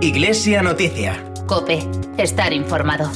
Iglesia Noticia. COPE. Estar informado.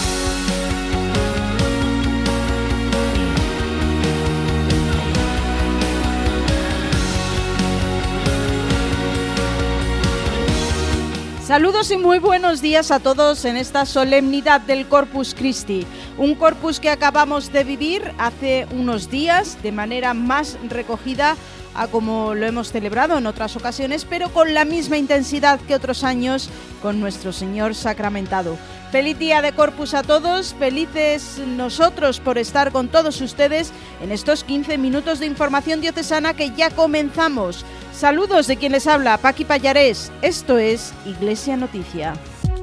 Saludos y muy buenos días a todos en esta solemnidad del Corpus Christi, un Corpus que acabamos de vivir hace unos días de manera más recogida a como lo hemos celebrado en otras ocasiones, pero con la misma intensidad que otros años con nuestro Señor sacramentado. Feliz día de Corpus a todos, felices nosotros por estar con todos ustedes en estos 15 minutos de información diocesana que ya comenzamos. Saludos de quien les habla, Paqui Pallarés. Esto es Iglesia Noticia.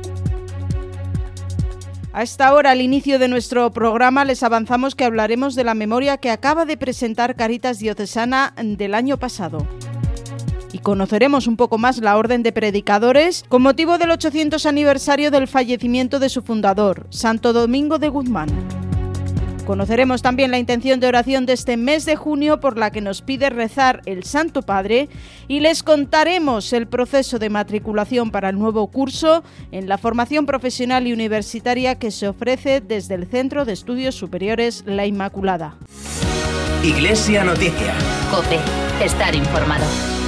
A esta hora, al inicio de nuestro programa, les avanzamos que hablaremos de la memoria que acaba de presentar Cáritas Diocesana del año pasado. Y conoceremos un poco más la Orden de Predicadores con motivo del 800 aniversario del fallecimiento de su fundador, Santo Domingo de Guzmán. Conoceremos también la intención de oración de este mes de junio por la que nos pide rezar el Santo Padre y les contaremos el proceso de matriculación para el nuevo curso en la formación profesional y universitaria que se ofrece desde el Centro de Estudios Superiores La Inmaculada. Iglesia Noticia. COPE. Estar informado.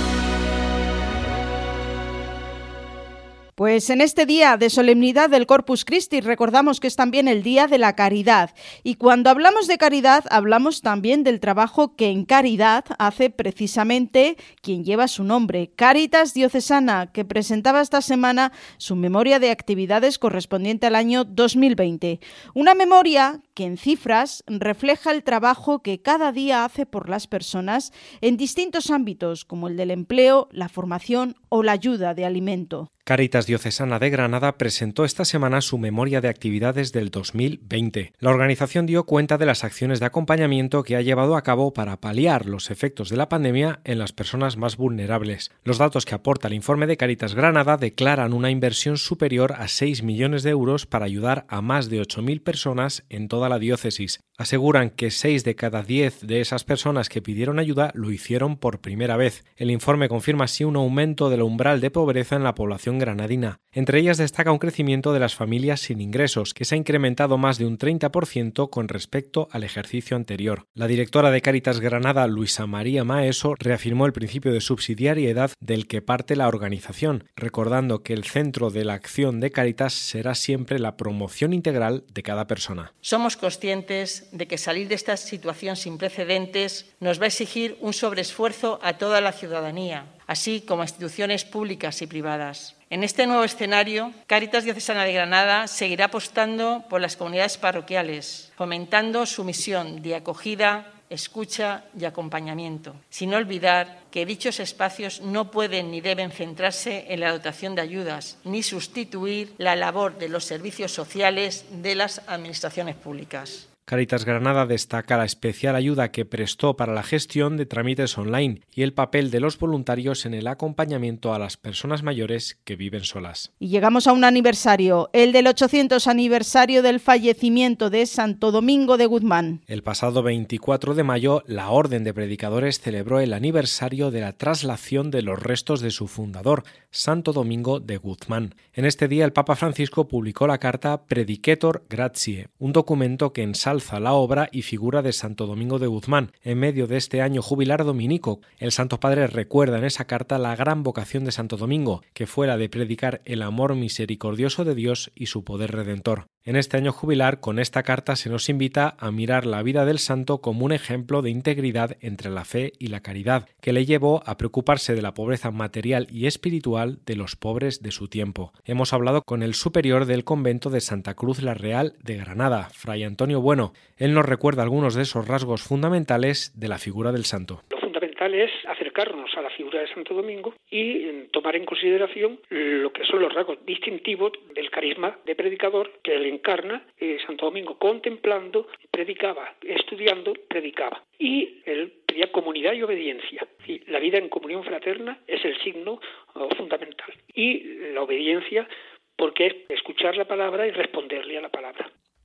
Pues en este día de solemnidad del Corpus Christi recordamos que es también el Día de la Caridad. Y cuando hablamos de caridad, hablamos también del trabajo que en caridad hace precisamente quien lleva su nombre, Cáritas Diocesana, que presentaba esta semana su memoria de actividades correspondiente al año 2020. Una memoria que en cifras refleja el trabajo que cada día hace por las personas en distintos ámbitos, como el del empleo, la formación o la ayuda de alimento. Cáritas Diocesana de Granada presentó esta semana su memoria de actividades del 2020. La organización dio cuenta de las acciones de acompañamiento que ha llevado a cabo para paliar los efectos de la pandemia en las personas más vulnerables. Los datos que aporta el informe de Cáritas Granada declaran una inversión superior a 6 millones de euros para ayudar a más de 8.000 personas en toda la diócesis. Aseguran que 6 de cada 10 de esas personas que pidieron ayuda lo hicieron por primera vez. El informe confirma así un aumento del umbral de pobreza en la población granadina. Entre ellas destaca un crecimiento de las familias sin ingresos, que se ha incrementado más de un 30% con respecto al ejercicio anterior. La directora de Cáritas Granada, Luisa María Maeso, reafirmó el principio de subsidiariedad del que parte la organización, recordando que el centro de la acción de Cáritas será siempre la promoción integral de cada persona. Somos conscientes de que salir de esta situación sin precedentes nos va a exigir un sobreesfuerzo a toda la ciudadanía, así como a instituciones públicas y privadas. En este nuevo escenario, Cáritas Diocesana de Granada seguirá apostando por las comunidades parroquiales, fomentando su misión de acogida, escucha y acompañamiento, sin olvidar que dichos espacios no pueden ni deben centrarse en la dotación de ayudas, ni sustituir la labor de los servicios sociales de las administraciones públicas. Cáritas Granada destaca la especial ayuda que prestó para la gestión de trámites online y el papel de los voluntarios en el acompañamiento a las personas mayores que viven solas. Y llegamos a un aniversario, el del 800 aniversario del fallecimiento de Santo Domingo de Guzmán. El pasado 24 de mayo, la Orden de Predicadores celebró el aniversario de la traslación de los restos de su fundador, Santo Domingo de Guzmán. En este día, el Papa Francisco publicó la carta Predicator Gratiae, un documento que ensalza la obra y figura de Santo Domingo de Guzmán. En medio de este año jubilar dominico, el Santo Padre recuerda en esa carta la gran vocación de Santo Domingo, que fue la de predicar el amor misericordioso de Dios y su poder redentor. En este año jubilar, con esta carta se nos invita a mirar la vida del santo como un ejemplo de integridad entre la fe y la caridad, que le llevó a preocuparse de la pobreza material y espiritual de los pobres de su tiempo. Hemos hablado con el superior del convento de Santa Cruz la Real de Granada, Fray Antonio Bueno. Él nos recuerda algunos de esos rasgos fundamentales de la figura del santo. Es acercarnos a la figura de Santo Domingo y tomar en consideración lo que son los rasgos distintivos del carisma de predicador que él encarna. Santo Domingo, contemplando, predicaba, estudiando, predicaba. Y él pedía comunidad y obediencia. Y la vida en comunión fraterna es el signo fundamental. Y la obediencia, porque es escuchar la palabra y responderle a la palabra.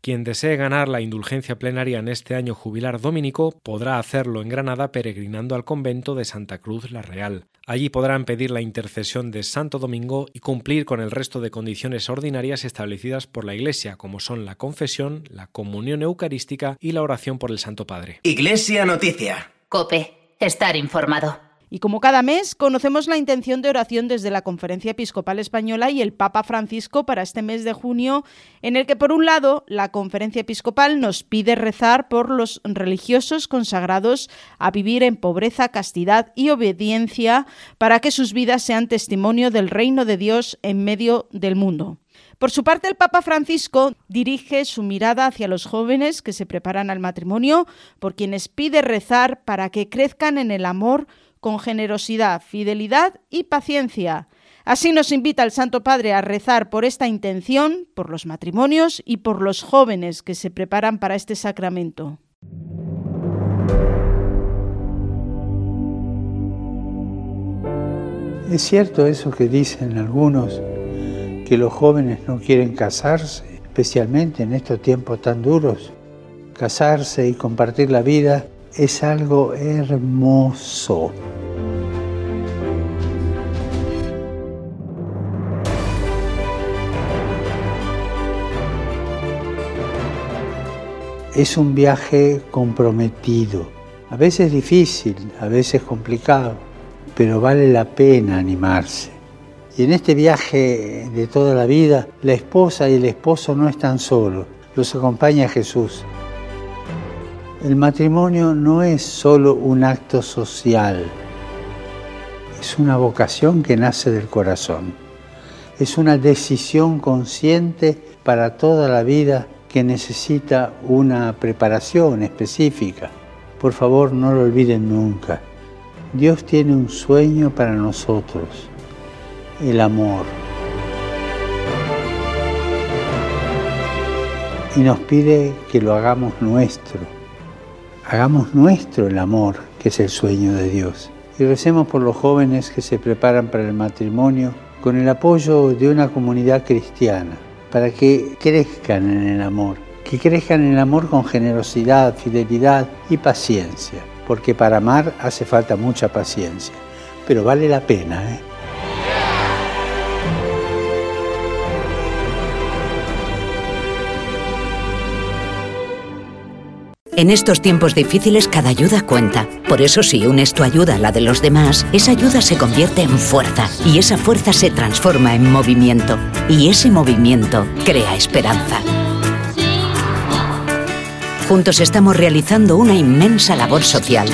Quien desee ganar la indulgencia plenaria en este año jubilar dominico podrá hacerlo en Granada peregrinando al convento de Santa Cruz la Real. Allí podrán pedir la intercesión de Santo Domingo y cumplir con el resto de condiciones ordinarias establecidas por la Iglesia, como son la confesión, la comunión eucarística y la oración por el Santo Padre. Iglesia Noticia. COPE. Estar informado. Y como cada mes, conocemos la intención de oración desde la Conferencia Episcopal Española y el Papa Francisco para este mes de junio, en el que, por un lado, la Conferencia Episcopal nos pide rezar por los religiosos consagrados a vivir en pobreza, castidad y obediencia para que sus vidas sean testimonio del reino de Dios en medio del mundo. Por su parte, el Papa Francisco dirige su mirada hacia los jóvenes que se preparan al matrimonio, por quienes pide rezar para que crezcan en el amor con generosidad, fidelidad y paciencia. Así nos invita el Santo Padre a rezar por esta intención, por los matrimonios y por los jóvenes que se preparan para este sacramento. Es cierto eso que dicen algunos, que los jóvenes no quieren casarse, especialmente en estos tiempos tan duros. Casarse y compartir la vida es algo hermoso. Es un viaje comprometido, a veces difícil, a veces complicado, pero vale la pena animarse. Y en este viaje de toda la vida, la esposa y el esposo no están solos, los acompaña Jesús. El matrimonio no es solo un acto social, es una vocación que nace del corazón. Es una decisión consciente para toda la vida que necesita una preparación específica. Por favor, no lo olviden nunca. Dios tiene un sueño para nosotros, el amor. Y nos pide que lo hagamos nuestro. Hagamos nuestro el amor, que es el sueño de Dios. Y recemos por los jóvenes que se preparan para el matrimonio con el apoyo de una comunidad cristiana, para que crezcan en el amor, que crezcan en el amor con generosidad, fidelidad y paciencia, porque para amar hace falta mucha paciencia, pero vale la pena, ¿eh? En estos tiempos difíciles cada ayuda cuenta. Por eso si unes tu ayuda a la de los demás, esa ayuda se convierte en fuerza y esa fuerza se transforma en movimiento. Y ese movimiento crea esperanza. Juntos estamos realizando una inmensa labor social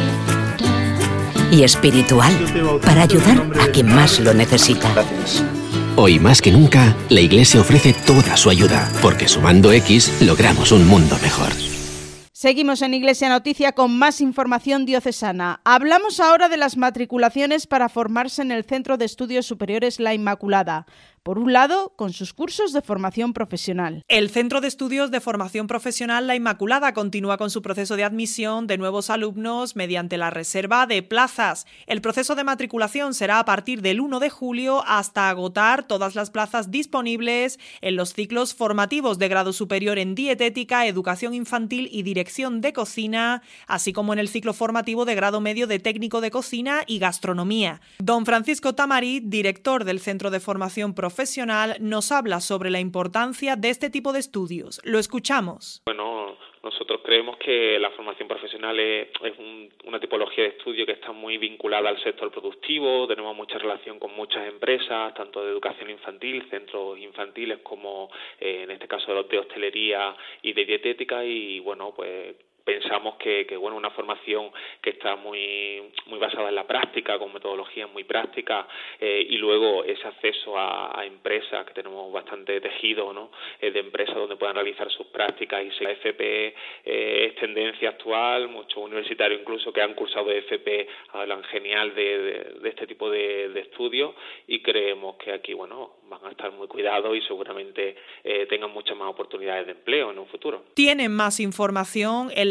y espiritual para ayudar a quien más lo necesita. Hoy más que nunca, la Iglesia ofrece toda su ayuda, porque sumando X logramos un mundo mejor. Seguimos en Iglesia Noticia con más información diocesana. Hablamos ahora de las matriculaciones para formarse en el Centro de Estudios Superiores La Inmaculada. Por un lado, con sus cursos de formación profesional. El Centro de Estudios de Formación Profesional La Inmaculada continúa con su proceso de admisión de nuevos alumnos mediante la reserva de plazas. El proceso de matriculación será a partir del 1 de julio hasta agotar todas las plazas disponibles en los ciclos formativos de grado superior en dietética, educación infantil y dirección de cocina, así como en el ciclo formativo de grado medio de técnico de cocina y gastronomía. Don Francisco Tamarit, director del Centro de Formación Profesional, nos habla sobre la importancia de este tipo de estudios. Lo escuchamos. Bueno, nosotros creemos que la formación profesional es una tipología de estudio que está muy vinculada al sector productivo. Tenemos mucha relación con muchas empresas, tanto de educación infantil, centros infantiles, como en este caso de hostelería y de dietética. Y bueno, pues pensamos que una formación que está muy basada en la práctica, con metodologías muy prácticas, y luego ese acceso a empresas, que tenemos bastante tejido, ¿no?, de empresas donde puedan realizar sus prácticas. Y la FP es tendencia actual, muchos universitarios incluso que han cursado de FP hablan genial de este tipo de estudios, y creemos que aquí van a estar muy cuidados y seguramente tengan muchas más oportunidades de empleo en un futuro. Tienen más información en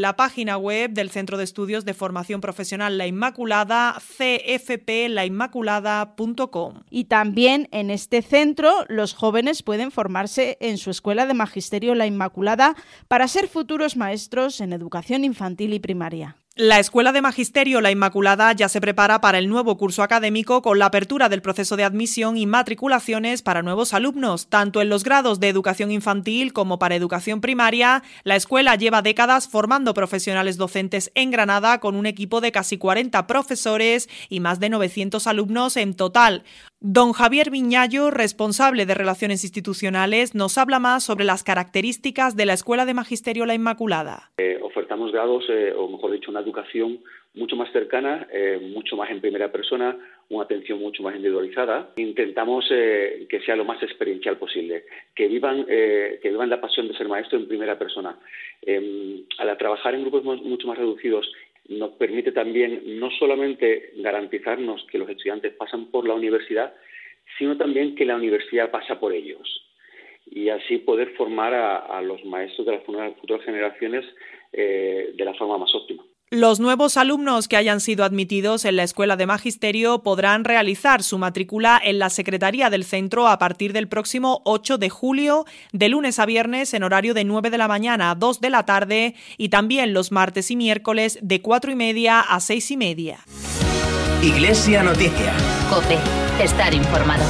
la página web del Centro de Estudios de Formación Profesional La Inmaculada, cfplainmaculada.com. Y también en este centro los jóvenes pueden formarse en su Escuela de Magisterio La Inmaculada para ser futuros maestros en educación infantil y primaria. La Escuela de Magisterio La Inmaculada ya se prepara para el nuevo curso académico con la apertura del proceso de admisión y matriculaciones para nuevos alumnos, tanto en los grados de educación infantil como para educación primaria. La escuela lleva décadas formando profesionales docentes en Granada con un equipo de casi 40 profesores y más de 900 alumnos en total. Don Javier Viñallo, responsable de Relaciones Institucionales, nos habla más sobre las características de la Escuela de Magisterio La Inmaculada. Ofertamos grados, o mejor dicho, una educación mucho más cercana, mucho más en primera persona, una atención mucho más individualizada. Intentamos que sea lo más experiencial posible, que vivan la pasión de ser maestro en primera persona. Al trabajar en grupos mucho más reducidos, nos permite también no solamente garantizarnos que los estudiantes pasan por la universidad, sino también que la universidad pasa por ellos. Y así poder formar a los maestros de las futuras generaciones de la forma más óptima. Los nuevos alumnos que hayan sido admitidos en la Escuela de Magisterio podrán realizar su matrícula en la Secretaría del Centro a partir del próximo 8 de julio, de lunes a viernes en horario de 9 de la mañana a 2 de la tarde y también los martes y miércoles de 4:30 a 6:30. Iglesia Noticia. COPE. Estar informado.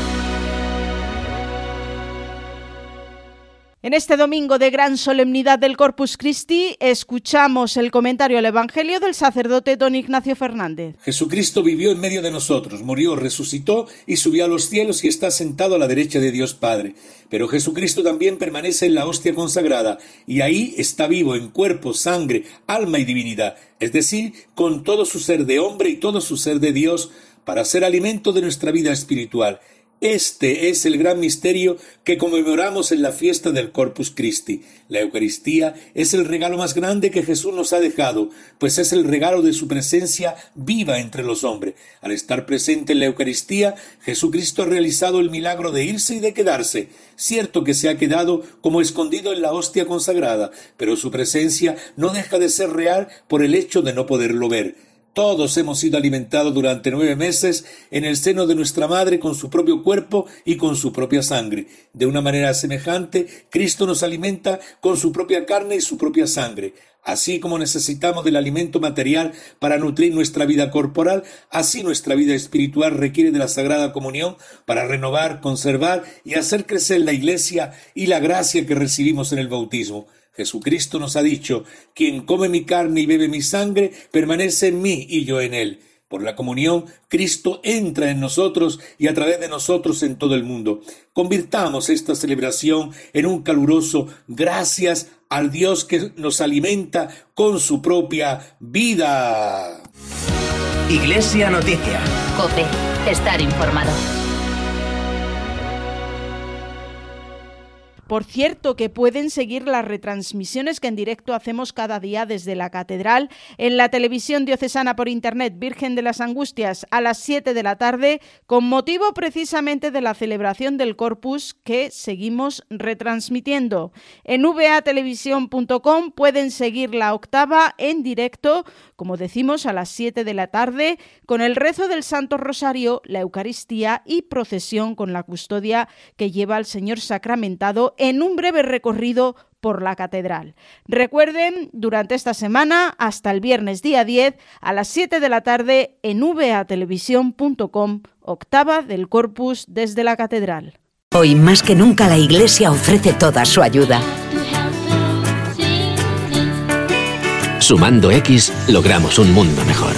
En este domingo de gran solemnidad del Corpus Christi, escuchamos el comentario al Evangelio del sacerdote don Ignacio Fernández. Jesucristo vivió en medio de nosotros, murió, resucitó y subió a los cielos y está sentado a la derecha de Dios Padre. Pero Jesucristo también permanece en la hostia consagrada y ahí está vivo en cuerpo, sangre, alma y divinidad, es decir, con todo su ser de hombre y todo su ser de Dios, para ser alimento de nuestra vida espiritual. Este es el gran misterio que conmemoramos en la fiesta del Corpus Christi. La Eucaristía es el regalo más grande que Jesús nos ha dejado, pues es el regalo de su presencia viva entre los hombres. Al estar presente en la Eucaristía, Jesucristo ha realizado el milagro de irse y de quedarse. Cierto que se ha quedado como escondido en la hostia consagrada, pero su presencia no deja de ser real por el hecho de no poderlo ver. Todos hemos sido alimentados durante 9 meses en el seno de nuestra madre con su propio cuerpo y con su propia sangre. De una manera semejante, Cristo nos alimenta con su propia carne y su propia sangre. Así como necesitamos del alimento material para nutrir nuestra vida corporal, así nuestra vida espiritual requiere de la Sagrada Comunión para renovar, conservar y hacer crecer la Iglesia y la gracia que recibimos en el bautismo. Jesucristo nos ha dicho: quien come mi carne y bebe mi sangre, permanece en mí y yo en él. Por la comunión, Cristo entra en nosotros y a través de nosotros en todo el mundo. Convirtamos esta celebración en un caluroso gracias al Dios que nos alimenta con su propia vida. Iglesia Noticia. COPE. Estar informado. Por cierto, que pueden seguir las retransmisiones que en directo hacemos cada día desde la Catedral en la televisión diocesana por internet Virgen de las Angustias a las 7 de la tarde, con motivo precisamente de la celebración del Corpus que seguimos retransmitiendo. En vatelevisión.com pueden seguir la octava en directo, como decimos, a las 7 de la tarde, con el rezo del Santo Rosario, la Eucaristía y procesión con la custodia que lleva al Señor sacramentado en un breve recorrido por la catedral. Recuerden, durante esta semana, hasta el viernes día 10, a las 7 de la tarde, en vatelevisión.com, octava del Corpus desde la catedral. Hoy más que nunca la Iglesia ofrece toda su ayuda. Sumando X, logramos un mundo mejor.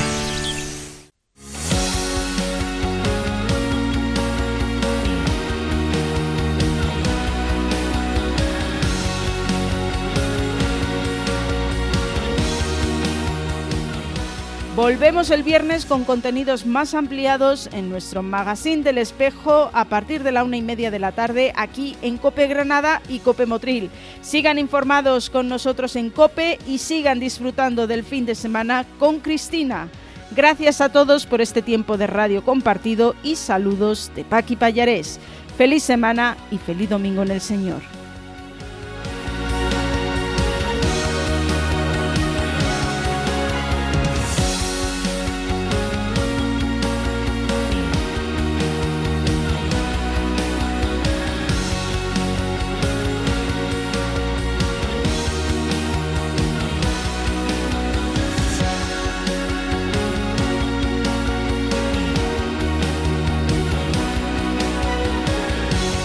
Volvemos el viernes con contenidos más ampliados en nuestro Magazine del Espejo a partir de la 1:30 de la tarde aquí en COPE Granada y COPE Motril. Sigan informados con nosotros en COPE y sigan disfrutando del fin de semana con Cristina. Gracias a todos por este tiempo de radio compartido y saludos de Paqui Pallarés. Feliz semana y feliz domingo en el Señor.